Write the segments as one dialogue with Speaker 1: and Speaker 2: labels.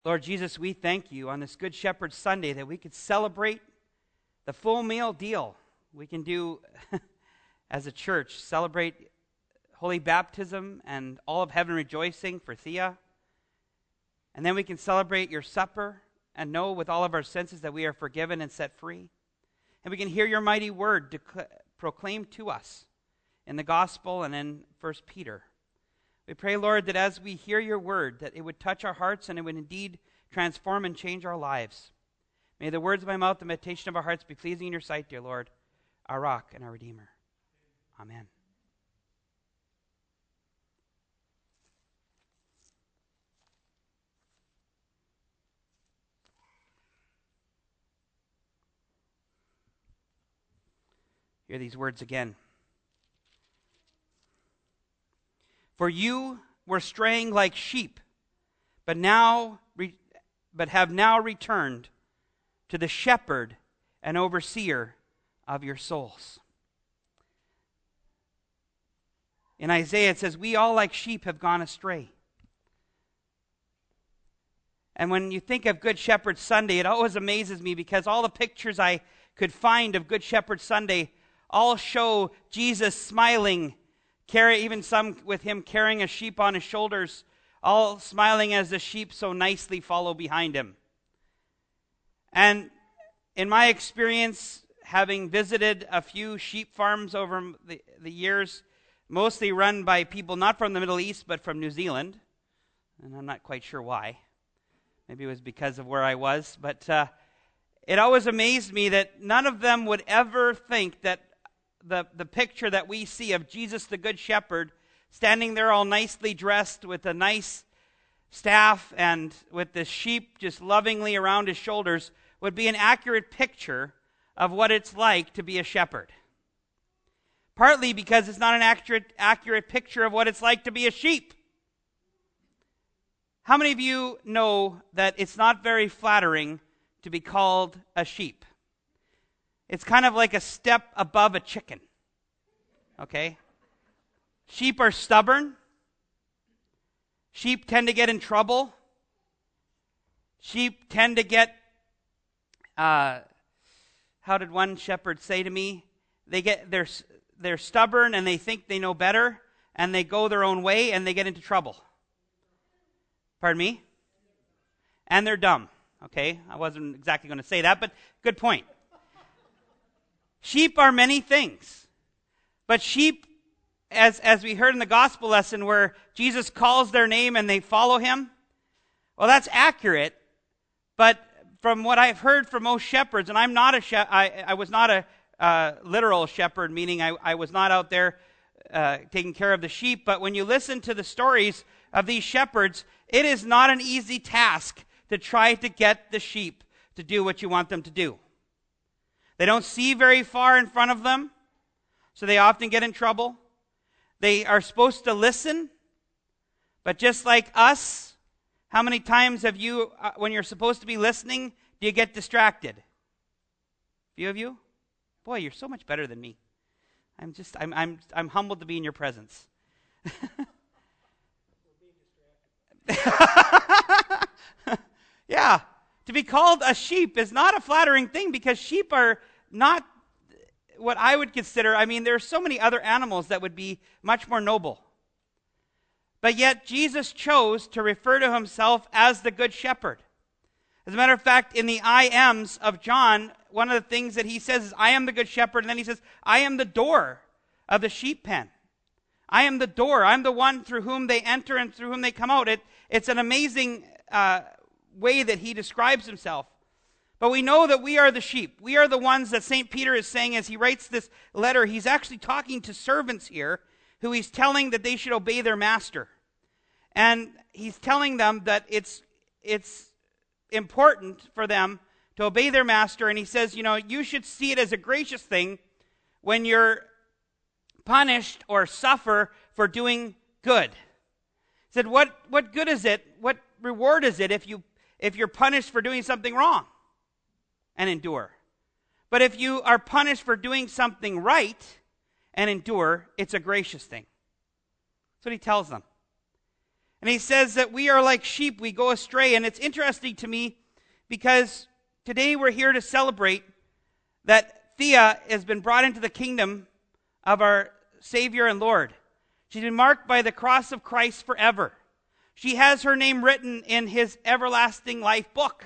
Speaker 1: Lord Jesus, we thank you on this Good Shepherd Sunday that we could celebrate the full meal deal. We can do, as a church, celebrate holy baptism and all of heaven rejoicing for Thea. And then we can celebrate your supper and know with all of our senses that we are forgiven and set free. And we can hear your mighty word proclaimed to us in the gospel and in 1 Peter. We pray, Lord, that as we hear your word, that it would touch our hearts and it would indeed transform and change our lives. May the words of my mouth, the meditation of our hearts be pleasing in your sight, dear Lord, our rock and our redeemer. Amen. Hear these words again. For you were straying like sheep, but have now returned to the shepherd and overseer of your souls. In Isaiah it says, we all like sheep have gone astray. And when you think of Good Shepherd Sunday, it always amazes me because all the pictures I could find of Good Shepherd Sunday all show Jesus smiling, even some with him carrying a sheep on his shoulders, all smiling as the sheep so nicely follow behind him. And in my experience, having visited a few sheep farms over the years, mostly run by people not from the Middle East, but from New Zealand, and I'm not quite sure why. Maybe it was because of where I was, but it always amazed me that none of them would ever think that the picture that we see of Jesus the Good Shepherd standing there all nicely dressed with a nice staff and with the sheep just lovingly around his shoulders would be an accurate picture of what it's like to be a shepherd. Partly because it's not an accurate picture of what it's like to be a sheep. How many of you know that it's not very flattering to be called a sheep? It's kind of like a step above a chicken. Okay? Sheep are stubborn. Sheep tend to get in trouble. Sheep tend to get, how did one shepherd say to me? They're stubborn and they think they know better and they go their own way and they get into trouble. Pardon me? And they're dumb. Okay? I wasn't exactly going to say that, but good point. Sheep are many things. But sheep, as we heard in the gospel lesson where Jesus calls their name and they follow him, well, that's accurate. But from what I've heard from most shepherds, and I'm not I was not a literal shepherd, meaning I was not out there taking care of the sheep. But when you listen to the stories of these shepherds, it is not an easy task to try to get the sheep to do what you want them to do. They don't see very far in front of them, so they often get in trouble. They are supposed to listen, but just like us, how many times have you, when you're supposed to be listening, do you get distracted? A few of you? Boy, you're so much better than me. I'm humbled to be in your presence. Yeah, to be called a sheep is not a flattering thing because sheep are not what I would consider, there are so many other animals that would be much more noble. But yet Jesus chose to refer to himself as the Good Shepherd. As a matter of fact, in the I ams of John, one of the things that he says is, I am the Good Shepherd, and then he says, I am the door of the sheep pen. I am the door. I'm the one through whom they enter and through whom they come out. It's an amazing way that he describes himself. But we know that we are the sheep. We are the ones that St. Peter is saying as he writes this letter. He's actually talking to servants here who he's telling that they should obey their master. And he's telling them that it's important for them to obey their master. And he says, you should see it as a gracious thing when you're punished or suffer for doing good. He said, what good is it? What reward is it if you're punished for doing something wrong and endure? But if you are punished for doing something right and endure, it's a gracious thing. That's what he tells them. And he says that we are like sheep, we go astray. And it's interesting to me because today we're here to celebrate that Thea has been brought into the kingdom of our Savior and Lord. She's been marked by the cross of Christ forever. She has her name written in his everlasting life book.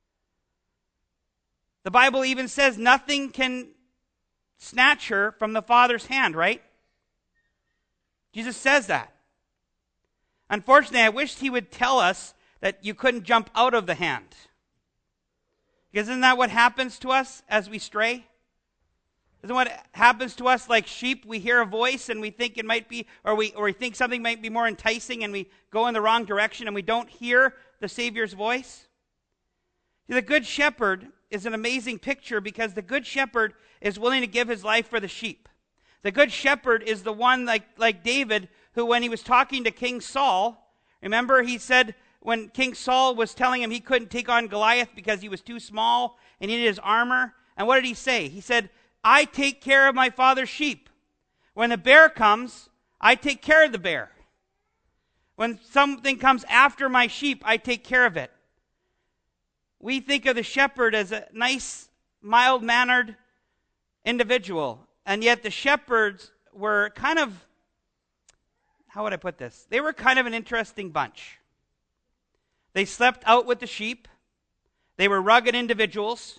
Speaker 1: The Bible even says nothing can snatch her from the Father's hand, right? Jesus says that. Unfortunately, I wish he would tell us that you couldn't jump out of the hand. Because isn't that what happens to us as we stray? Isn't what happens to us like sheep? We hear a voice and we think it might be, or we think something might be more enticing and we go in the wrong direction and we don't hear the Savior's voice. See, the Good Shepherd is an amazing picture because the Good Shepherd is willing to give his life for the sheep. The Good Shepherd is the one like David who, when he was talking to King Saul, remember he said when King Saul was telling him he couldn't take on Goliath because he was too small and he needed his armor. And what did he say? He said, I take care of my father's sheep. When the bear comes, I take care of the bear. When something comes after my sheep, I take care of it. We think of the shepherd as a nice, mild-mannered individual. And yet the shepherds were kind of, how would I put this? They were kind of an interesting bunch. They slept out with the sheep. They were rugged individuals.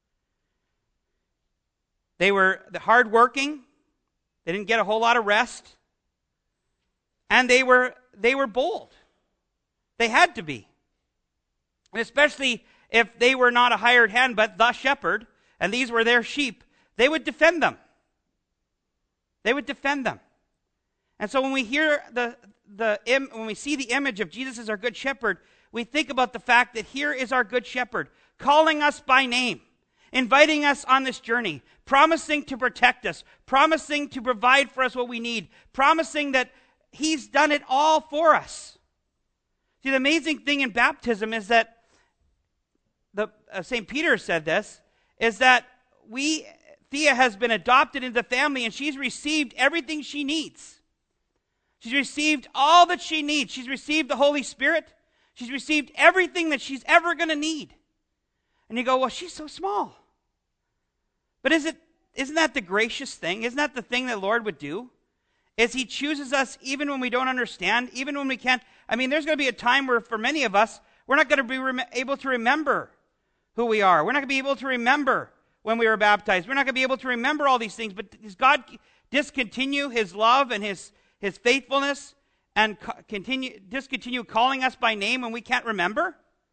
Speaker 1: They were hardworking. They didn't get a whole lot of rest. And they were bold. They had to be. And especially if they were not a hired hand, but the shepherd, and these were their sheep, they would defend them. They would defend them. And so when we hear when we see the image of Jesus as our good shepherd, we think about the fact that here is our good shepherd calling us by name, inviting us on this journey, promising to protect us, promising to provide for us what we need, promising that he's done it all for us. See, the amazing thing in baptism is that St. Peter said this, is that Thea has been adopted into the family and she's received everything she needs. She's received all that she needs. She's received the Holy Spirit. She's received everything that she's ever going to need. And you go, well, she's so small. But isn't that the gracious thing? Isn't that the thing that the Lord would do? Is he chooses us even when we don't understand, even when we can't. I mean, there's going to be a time where for many of us, we're not going to be able to remember who we are. We're not going to be able to remember when we were baptized. We're not going to be able to remember all these things. But does God discontinue his love and his faithfulness and discontinue calling us by name when we can't remember?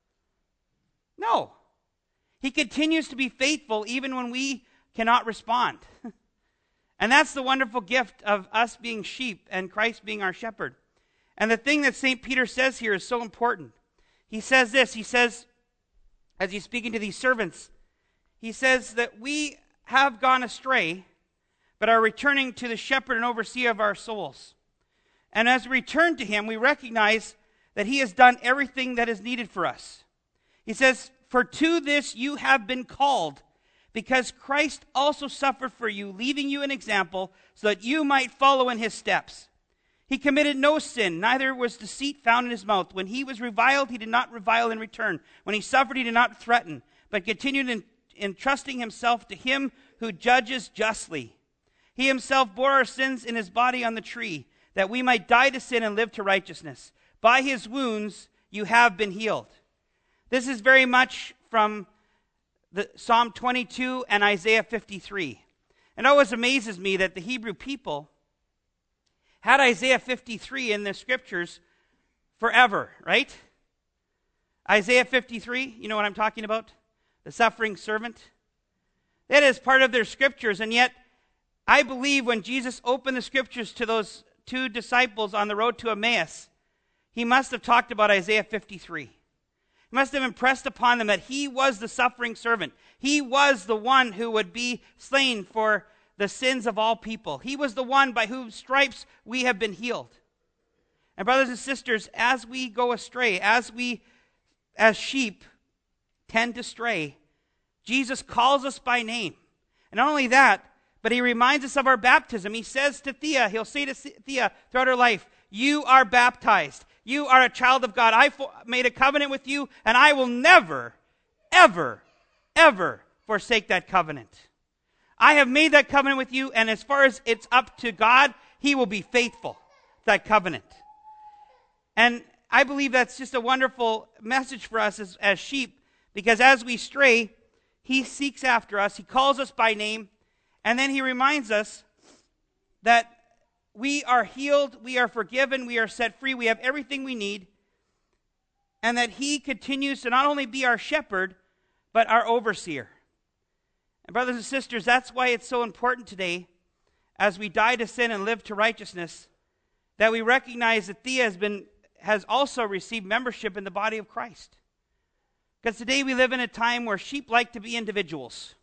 Speaker 1: No. He continues to be faithful even when we cannot respond. And that's the wonderful gift of us being sheep and Christ being our shepherd. And the thing that St. Peter says here is so important. He says this, he says, as he's speaking to these servants, he says that we have gone astray, but are returning to the shepherd and overseer of our souls. And as we return to him, we recognize that he has done everything that is needed for us. He says, for to this you have been called, because Christ also suffered for you, leaving you an example, so that you might follow in his steps. He committed no sin, neither was deceit found in his mouth. When he was reviled, he did not revile in return. When he suffered, he did not threaten, but continued entrusting himself to him who judges justly. He himself bore our sins in his body on the tree, that we might die to sin and live to righteousness. By his wounds you have been healed. This is very much from Psalm 22 and Isaiah 53. It always amazes me that the Hebrew people had Isaiah 53 in the scriptures forever, right? Isaiah 53, you know what I'm talking about? The suffering servant. That is part of their scriptures, and yet I believe when Jesus opened the scriptures to those two disciples on the road to Emmaus, he must have talked about Isaiah 53. He must have impressed upon them that he was the suffering servant. He was the one who would be slain for the sins of all people. He was the one by whose stripes we have been healed. And brothers and sisters, as we go astray, as sheep tend to stray, Jesus calls us by name. And not only that, but he reminds us of our baptism. He says to Thea, he'll say to Thea throughout her life, you are baptized. You are a child of God. I made a covenant with you, and I will never, ever, ever forsake that covenant. I have made that covenant with you, and as far as it's up to God, he will be faithful to that covenant. And I believe that's just a wonderful message for us as sheep, because as we stray, he seeks after us. He calls us by name, and then he reminds us that we are healed, we are forgiven, we are set free, we have everything we need, and that he continues to not only be our shepherd, but our overseer. And brothers and sisters, that's why it's so important today, as we die to sin and live to righteousness, that we recognize that Thea has also received membership in the body of Christ. Because today we live in a time where sheep like to be individuals.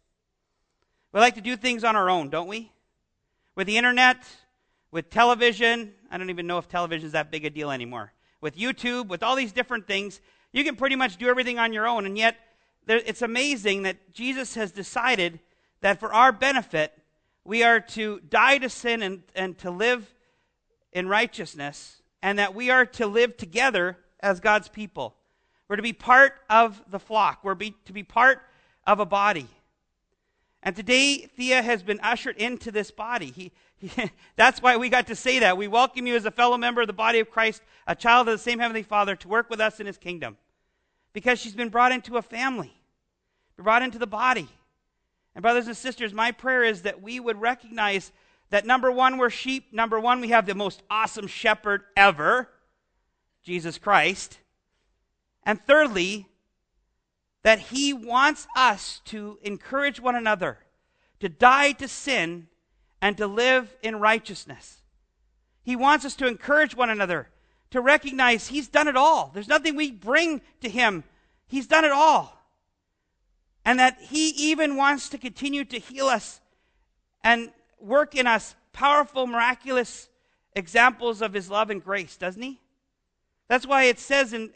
Speaker 1: We like to do things on our own, don't we? With the internet, with television. I don't even know if television is that big a deal anymore. With YouTube, with all these different things, you can pretty much do everything on your own. And yet, it's amazing that Jesus has decided that for our benefit, we are to die to sin and to live in righteousness, and that we are to live together as God's people. We're to be part of the flock. We're to be part of a body. And today, Thea has been ushered into this body. That's why we got to say that. We welcome you as a fellow member of the body of Christ, a child of the same Heavenly Father, to work with us in his kingdom. Because she's been brought into a family, brought into the body. And brothers and sisters, my prayer is that we would recognize that number one, we're sheep. Number one, we have the most awesome shepherd ever, Jesus Christ. And thirdly, that he wants us to encourage one another to die to sin and to live in righteousness. He wants us to encourage one another to recognize he's done it all. There's nothing we bring to him. He's done it all. And that he even wants to continue to heal us and work in us powerful, miraculous examples of his love and grace, doesn't he? That's why it says in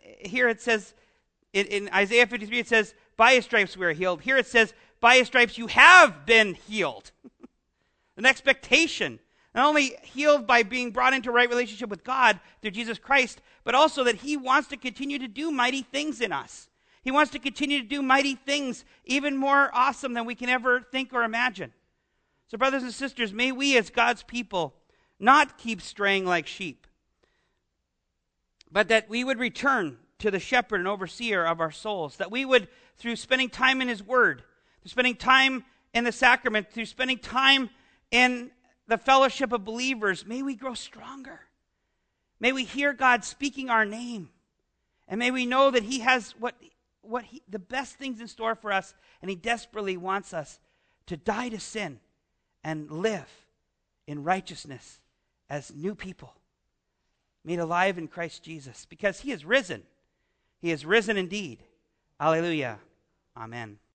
Speaker 1: Isaiah 53, it says, by his stripes we are healed. Here it says, by his stripes you have been healed. An expectation. Not only healed by being brought into right relationship with God through Jesus Christ, but also that he wants to continue to do mighty things in us. He wants to continue to do mighty things, even more awesome than we can ever think or imagine. So brothers and sisters, may we as God's people not keep straying like sheep, but that we would return to the shepherd and overseer of our souls, that we would, through spending time in his word, through spending time in the sacrament, through spending time in the fellowship of believers, may we grow stronger. May we hear God speaking our name. And may we know that he has the best things in store for us, and he desperately wants us to die to sin and live in righteousness as new people, made alive in Christ Jesus, because he is risen. He is risen indeed. Hallelujah. Amen.